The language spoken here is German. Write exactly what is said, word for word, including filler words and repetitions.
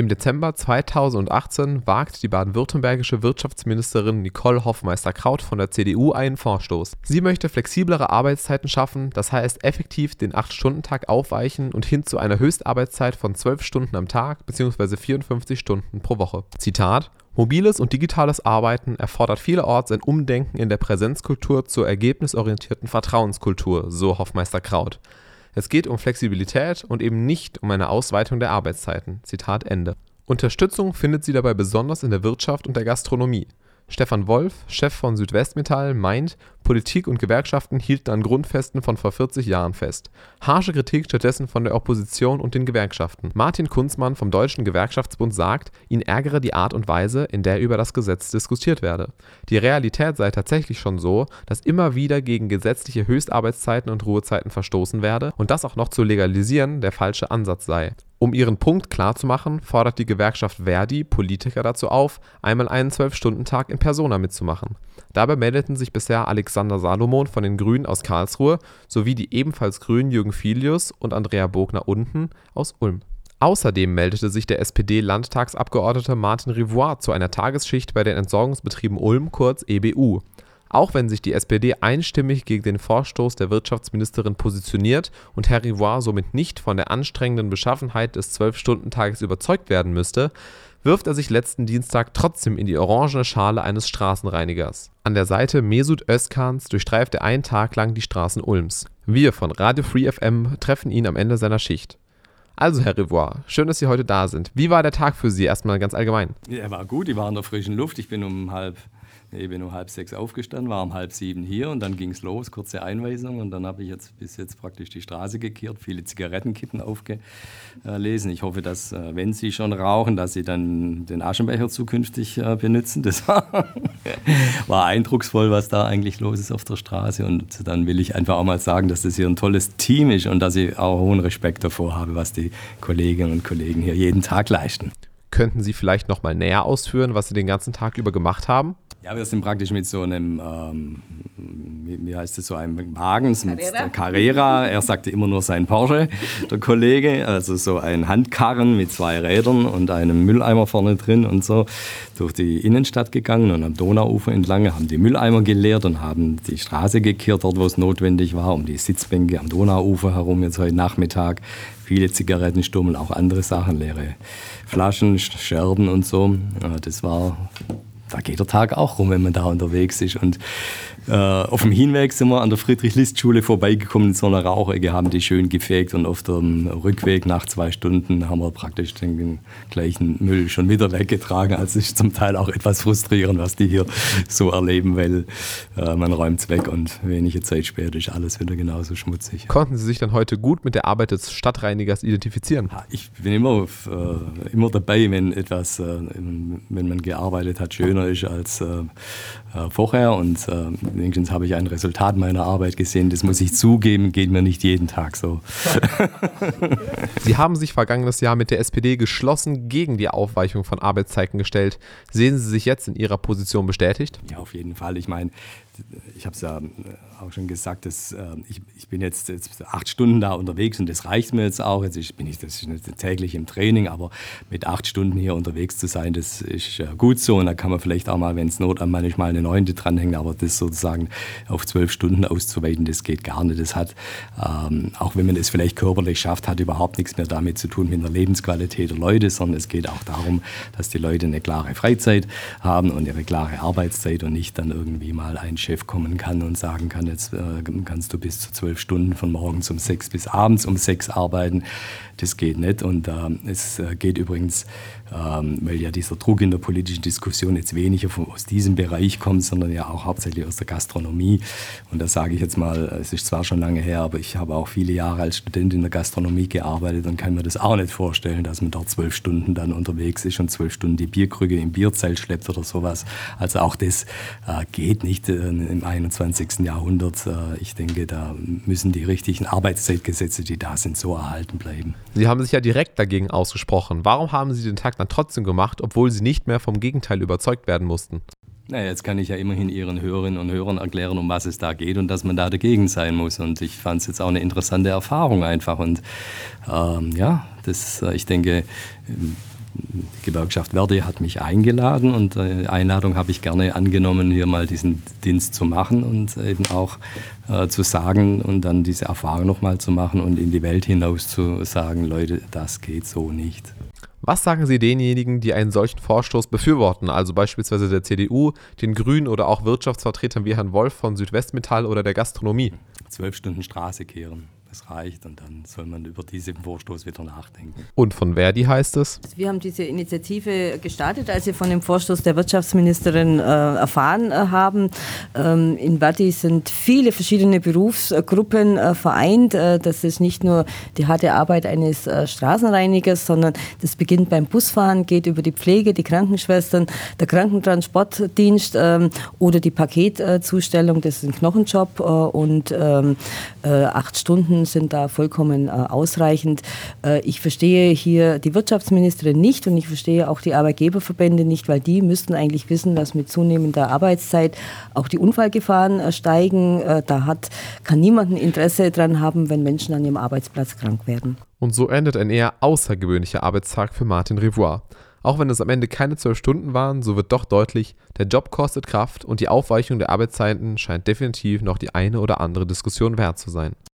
Im Dezember zweitausendachtzehn wagt die baden-württembergische Wirtschaftsministerin Nicole Hofmeister-Kraut von der C D U einen Vorstoß. Sie möchte flexiblere Arbeitszeiten schaffen, das heißt effektiv den acht Stunden Tag aufweichen und hin zu einer Höchstarbeitszeit von zwölf Stunden am Tag bzw. vierundfünfzig Stunden pro Woche. Zitat: Mobiles und digitales Arbeiten erfordert vielerorts ein Umdenken in der Präsenzkultur zur ergebnisorientierten Vertrauenskultur, so Hofmeister-Kraut. Es geht um Flexibilität und eben nicht um eine Ausweitung der Arbeitszeiten. Zitat Ende. Unterstützung findet sie dabei besonders in der Wirtschaft und der Gastronomie. Stefan Wolf, Chef von Südwestmetall, meint, Politik und Gewerkschaften hielten an Grundfesten von vor vierzig Jahren fest. Harsche Kritik stattdessen von der Opposition und den Gewerkschaften. Martin Kunzmann vom Deutschen Gewerkschaftsbund sagt, ihn ärgere die Art und Weise, in der über das Gesetz diskutiert werde. Die Realität sei tatsächlich schon so, dass immer wieder gegen gesetzliche Höchstarbeitszeiten und Ruhezeiten verstoßen werde und das auch noch zu legalisieren der falsche Ansatz sei. Um ihren Punkt klarzumachen, fordert die Gewerkschaft Verdi Politiker dazu auf, einmal einen zwölf-Stunden-Tag in Persona mitzumachen. Dabei meldeten sich bisher Alexander Salomon von den Grünen aus Karlsruhe sowie die ebenfalls Grünen Jürgen Filius und Andrea Bogner-Unten aus Ulm. Außerdem meldete sich der S P D-Landtagsabgeordnete Martin Rivoire zu einer Tagesschicht bei den Entsorgungsbetrieben Ulm, kurz E B U. Auch wenn sich die S P D einstimmig gegen den Vorstoß der Wirtschaftsministerin positioniert und Herr Rivoire somit nicht von der anstrengenden Beschaffenheit des zwölf-Stunden-Tages überzeugt werden müsste, wirft er sich letzten Dienstag trotzdem in die orangene Schale eines Straßenreinigers. An der Seite Mesut Özkans durchstreift er einen Tag lang die Straßen Ulms. Wir von Radio Free F M treffen ihn am Ende seiner Schicht. Also Herr Rivoire, schön, dass Sie heute da sind. Wie war der Tag für Sie erstmal ganz allgemein? Ja, er war gut, ich war in der frischen Luft. Ich bin um halb... Ich bin um halb sechs aufgestanden, war um halb sieben hier und dann ging es los, kurze Einweisung und dann habe ich jetzt bis jetzt praktisch die Straße gekehrt, viele Zigarettenkippen aufgelesen. Ich hoffe, dass, wenn Sie schon rauchen, dass Sie dann den Aschenbecher zukünftig benutzen. Das war, war eindrucksvoll, was da eigentlich los ist auf der Straße und dann will ich einfach auch mal sagen, dass das hier ein tolles Team ist und dass ich auch hohen Respekt davor habe, was die Kolleginnen und Kollegen hier jeden Tag leisten. Könnten Sie vielleicht noch mal näher ausführen, was Sie den ganzen Tag über gemacht haben? Ja, wir sind praktisch mit so einem, ähm, wie, wie heißt das, so einem Wagen, mit der Carrera. Er sagte immer nur sein Porsche, der Kollege. Also so ein Handkarren mit zwei Rädern und einem Mülleimer vorne drin und so durch die Innenstadt gegangen und am Donauufer entlang haben die Mülleimer geleert und haben die Straße gekehrt, dort wo es notwendig war, um die Sitzbänke am Donauufer herum jetzt heute Nachmittag. Viele Zigarettenstummel, auch andere Sachen, leere Flaschen, Scherben und so. Ja, das war... Da geht der Tag auch rum, wenn man da unterwegs ist. Und äh, auf dem Hinweg sind wir an der Friedrich-List-Schule vorbeigekommen in so einer Rauchecke, haben die schön gefegt. Und auf dem Rückweg nach zwei Stunden haben wir praktisch den gleichen Müll schon wieder weggetragen. Also es ist zum Teil auch etwas frustrierend, was die hier so erleben, weil äh, man räumt es weg und wenige Zeit später ist alles wieder genauso schmutzig. Konnten Sie sich dann heute gut mit der Arbeit des Stadtreinigers identifizieren? Ja, ich bin immer, äh, immer dabei, wenn etwas, äh, wenn man gearbeitet hat, schöner ist als äh, äh, vorher und äh, wenigstens habe ich ein Resultat meiner Arbeit gesehen, das muss ich zugeben, geht mir nicht jeden Tag so. Sie haben sich vergangenes Jahr mit der S P D geschlossen gegen die Aufweichung von Arbeitszeiten gestellt. Sehen Sie sich jetzt in Ihrer Position bestätigt? Ja, auf jeden Fall. Ich meine, ich habe es ja auch schon gesagt, dass, äh, ich, ich bin jetzt, jetzt acht Stunden da unterwegs und das reicht mir jetzt auch. Jetzt ich bin ich das ist nicht täglich im Training, aber mit acht Stunden hier unterwegs zu sein, das ist äh, gut so. Und da kann man vielleicht auch mal, wenn es Not an manchmal eine neunte dranhängt, aber das sozusagen auf zwölf Stunden auszuweiten, das geht gar nicht. Das hat, ähm, auch wenn man das vielleicht körperlich schafft, hat überhaupt nichts mehr damit zu tun mit der Lebensqualität der Leute, sondern es geht auch darum, dass die Leute eine klare Freizeit haben und ihre klare Arbeitszeit und nicht dann irgendwie mal ein Chef kommen kann und sagen kann, jetzt äh, kannst du bis zu zwölf Stunden von morgens um sechs bis abends um sechs arbeiten. Das geht nicht und äh, es äh, geht übrigens, ähm, weil ja dieser Druck in der politischen Diskussion jetzt weniger von, aus diesem Bereich kommt, sondern ja auch hauptsächlich aus der Gastronomie. Und da sage ich jetzt mal, es ist zwar schon lange her, aber ich habe auch viele Jahre als Student in der Gastronomie gearbeitet und kann mir das auch nicht vorstellen, dass man dort zwölf Stunden dann unterwegs ist und zwölf Stunden die Bierkrüge im Bierzelt schleppt oder sowas. Also auch das äh, geht nicht äh, im einundzwanzigsten Jahrhundert. Äh, ich denke, da müssen die richtigen Arbeitszeitgesetze, die da sind, so erhalten bleiben. Sie haben sich ja direkt dagegen ausgesprochen. Warum haben Sie den Tag dann trotzdem gemacht, obwohl Sie nicht mehr vom Gegenteil überzeugt werden mussten? Naja, jetzt kann ich ja immerhin Ihren Hörerinnen und Hörern erklären, um was es da geht und dass man da dagegen sein muss. Und ich fand es jetzt auch eine interessante Erfahrung einfach. Und ähm, ja, das, ich denke, die Gewerkschaft Verdi hat mich eingeladen und die Einladung habe ich gerne angenommen, hier mal diesen Dienst zu machen und eben auch äh, zu sagen und dann diese Erfahrung nochmal zu machen und in die Welt hinaus zu sagen, Leute, das geht so nicht. Was sagen Sie denjenigen, die einen solchen Vorstoß befürworten, also beispielsweise der C D U, den Grünen oder auch Wirtschaftsvertretern wie Herrn Wolf von Südwestmetall oder der Gastronomie? Zwölf Stunden Straße kehren, das reicht und dann soll man über diesen Vorstoß wieder nachdenken. Und von Verdi heißt es? Wir haben diese Initiative gestartet, als wir von dem Vorstoß der Wirtschaftsministerin äh, erfahren äh, haben. Ähm, in Verdi sind viele verschiedene Berufsgruppen äh, vereint. Äh, das ist nicht nur die harte Arbeit eines äh, Straßenreinigers, sondern das beginnt beim Busfahren, geht über die Pflege, die Krankenschwestern, der Krankentransportdienst äh, oder die Paketzustellung. Das ist ein Knochenjob äh, und ähm, äh, acht Stunden sind da vollkommen äh, ausreichend. Äh, ich verstehe hier die Wirtschaftsministerin nicht und ich verstehe auch die Arbeitgeberverbände nicht, weil die müssten eigentlich wissen, dass mit zunehmender Arbeitszeit auch die Unfallgefahren äh, steigen. Äh, da hat, kann niemand ein Interesse dran haben, wenn Menschen an ihrem Arbeitsplatz krank werden. Und so endet ein eher außergewöhnlicher Arbeitstag für Martin Rivoire. Auch wenn es am Ende keine zwölf Stunden waren, so wird doch deutlich, der Job kostet Kraft und die Aufweichung der Arbeitszeiten scheint definitiv noch die eine oder andere Diskussion wert zu sein.